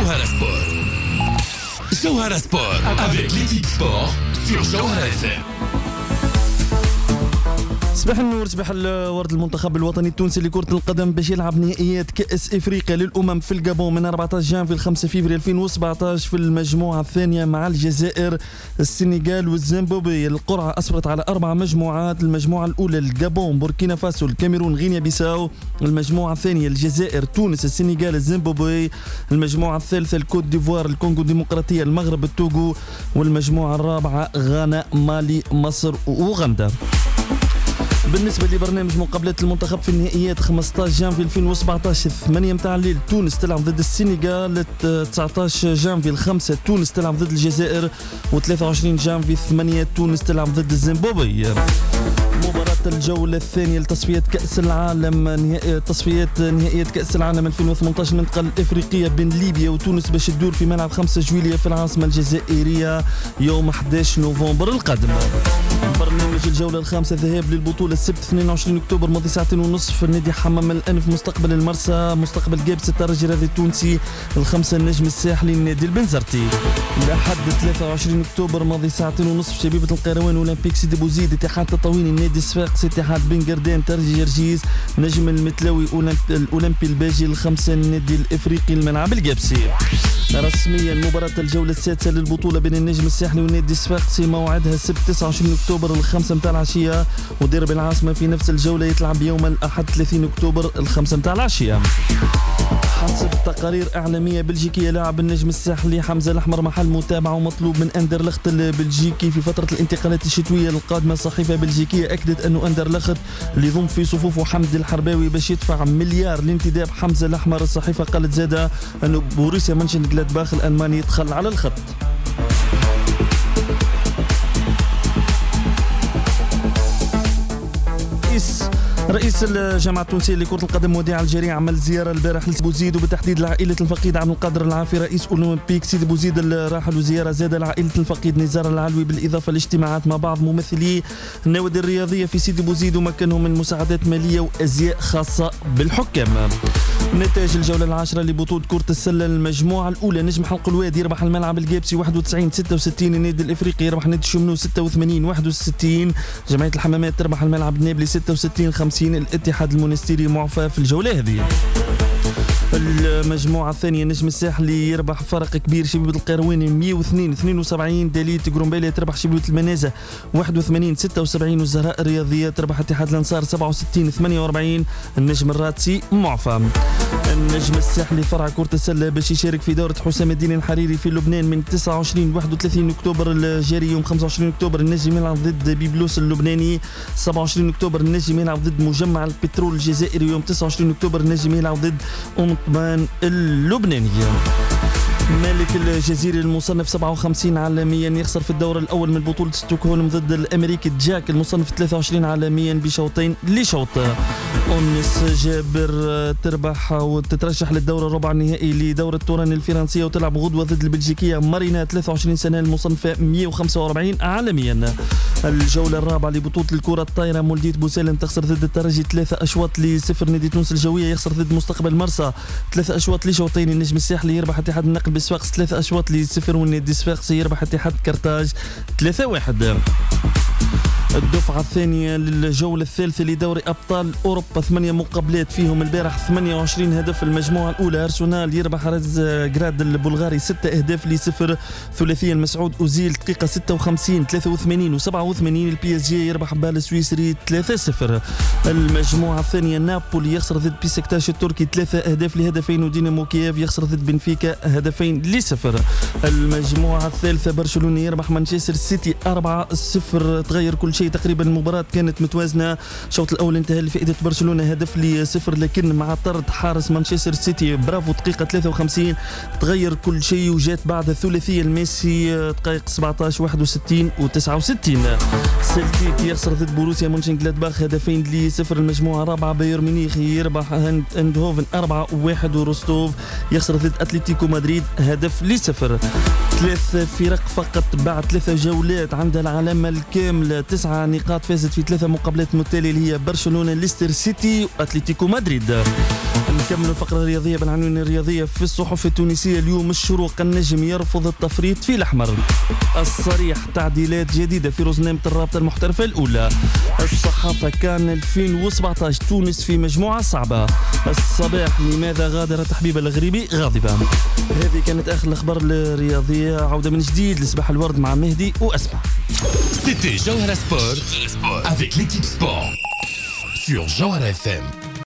Jawhara Sport. Jawhara Sport avec l'équipe sport sur Jawhara FM. صباح النور، صباح الورد. المنتخب الوطني التونسي لكرة القدم باش يلعب نهائيات كأس إفريقيا للأمم في الجابون من 14 جانفي ل 5 فبراير 2017 في المجموعة الثانية مع الجزائر، السنغال والزيمبابوي. القرعة أسفرت على 4 مجموعات. المجموعة الأولى الجابون، بوركينا فاسو، الكاميرون، غينيا بيساو. المجموعة الثانية الجزائر، تونس، السنغال، الزيمبابوي. المجموعة الثالثة الكوت ديفوار، الكونغو الديمقراطية، المغرب، التوغو. والمجموعة الرابعة غانا، مالي، مصر وأوغندا. بالنسبة لبرنامج مقابلات المنتخب في النهائيات 15 جانفي 2017 8 متاع الليل تونس تلعب ضد السنغال، 19 جانفي 5 تونس تلعب ضد الجزائر، و23 جانفي 8 تونس تلعب ضد الزيمبابوي. مباراة الجولة الثانية لتصفيات كأس العالم، تصفيات نهائيات كأس العالم 2018 المنطقة الإفريقية بين ليبيا وتونس باش تدور في ملعب 5 جويلية في العاصمة الجزائرية يوم 11 نوفمبر القادم. برنامج الجولة الخامسة ذهاب للبطولة السبت 22 أكتوبر ماضي 2:30 النادي حمام الأنف مستقبل المرسى، مستقبل جابس الترجي الرياضي التونسي، الخمسة النجم الساحلي النادي البنزرتي. لحد 23 أكتوبر ماضي 2:30 شبيبة القيروان، أولمبيك سيدي بوزيد، اتحاد تطاوين، النادي الصفاقسي، اتحاد بن قردان، ترجي جرجيز، نجم المتلاوي، الأولمبي الباجي، الخمسة النادي الإفريقي الملعب الجابسي. رسميا مباراة الجولة السادسة للبطولة بين النجم الساحلي والنادي الصفاقسي موعدها السبت 29 أكتوبر 5 متاع العشية، وديربي العاصمة في نفس الجولة يتلعب يوم الأحد 30 أكتوبر 5 متاع العشية. حسب تقارير إعلامية بلجيكية، لاعب النجم الساحلي حمزة الأحمر محل متابعة ومطلوب من أندرلخت البلجيكي في فترة الانتقالات الشتوية القادمة. صحيفة بلجيكية أكدت أن أندرلخت اللي يضم في صفوفه حمد الحرباوي باش يدفع مليار لانتداب حمزة الأحمر. الصحيفة قالت زادة أن بوروسيا مönchengladbach الألماني يدخل على الخط. رئيس الجامعة التونسية لكرة القدم وديع الجريع عمل زيارة البارح لبوزيد وبالتحديد لعائلة الفقيد عبد القادر العافي رئيس أولمبيك سيدي بوزيد الراحل، وزيارة زادة لعائلة الفقيد نزار العلوي، بالإضافة لاجتماعات مع بعض ممثلي النوادي الرياضية في سيدي بوزيد ومكنهم من مساعدات مالية وأزياء خاصة بالحكام. نتائج الجولة العاشرة لبطولة كرة السلة المجموعة الأولى، نجم حلق الوادي يربح الملعب الجابسي 91-66، النادي الإفريقي يربح نادي الشمنو 86-61، جمعية الحمامات تربح الملعب النابلي 66-50، الاتحاد المونستيري معفى في الجولة هذه. المجموعة الثانية نجم الساحلي يربح فرق كبير شبيبة القيرواني 102-72، داليت غرومبيليا تربح شبيبة المنازة 81-76، والزهراء الرياضية تربح اتحاد الأنصار 67-48، النجم الراتسي معفى. النجم الساحلي فرع كرة السلة باش يشارك في دورة حسام الدين الحريري في لبنان من 29-31 أكتوبر الجاري. يوم 25 أكتوبر النجم يلعب ضد بيبلوس اللبناني، 27 أكتوبر النجم يلعب ضد مجمع البترول الجزائري، يوم 29 أكتوبر النجم يلعب ضد طمان اللبناني. مالك الجزيري المصنف 57 عالميا يخسر في الدور الأول من بطولة ستوكهولم ضد الأمريكي جاك المصنف 23 عالميا بشوطين لشوط. أونس جابر تربح وتترشح للدور الربع النهائي لدورة توران الفرنسية وتلعب غدوة ضد البلجيكية مارينا 23 سنة المصنفة 145 عالميا. الجولة الرابعة لبطولة الكرة الطايرة، مولدية بوسالم تخسر ضد الترجي 3 أشواط ل0، نادي تونس الجوية يخسر ضد مستقبل مرسى 3 أشواط لشوطين، النجم الساحلي يربح اتحاد النقل بصفاقس 3 أشواط ل0، والنادي الصفاقسي يربح اتحاد كرتاج 3-1. الدفعة الثانية للجولة الثالثة لدوري أبطال أوروبا، 8 مقابلات فيهم البارح 28 هدف. المجموعة الأولى أرسنال يربح رز جراد البلغاري 6 أهداف ل0، ثلاثية المسعود أوزيل دقيقة 56 83 و87، البي اس جي يربح بال السويسري 3-0. المجموعة الثانية نابولي يخسر ضد بيسكتاش التركي 3 أهداف ل2، ودينامو كييف يخسر ضد بنفيكا 2-0. المجموعة الثالثة برشلونة يربح مانشستر سيتي 4-0. تغير كل شيء تقريبا، المباراة كانت متوازنة، الشوط الأول انتهى لفائدة برشلونة 1-0، لكن مع طرد حارس مانشستر سيتي برافو دقيقة 53 تغير كل شيء، وجات بعد ثلاثية الميسي دقائق 17 61 و69. سيلتيك يخسر ضد بوروسيا مونشنجلادباخ 2-0. المجموعة الرابعة بايرن ميونخ يربح اندهوفن 4-1، وروستوف يخسر ضد اتلتيكو مدريد 1-0. 3 فرق فقط بعد 3 جولات عندها العلامة الكاملة 9 نقاط، فازت في 3 مقابلات متتالية اللي هي برشلونة، ليستر سيتي واتلتيكو مدريد. نكمل الفقرة الرياضية بالعناوين الرياضية في الصحف التونسية اليوم. الشروق: النجم يرفض التفريط في الأحمر. الصريح: تعديلات جديدة في رزنامة الرابطة المحترفة الأولى. الصحافة: كان 2017 تونس في مجموعة صعبة. الصباح: لماذا غادر تحبيب الغريبي غاضبا. هذه كانت آخر الأخبار الرياضية. عودة من جديد لصباح الورد مع مهدي وأسمع. C'était Jawhara Sport avec l'équipe sport sur Jawhara FM.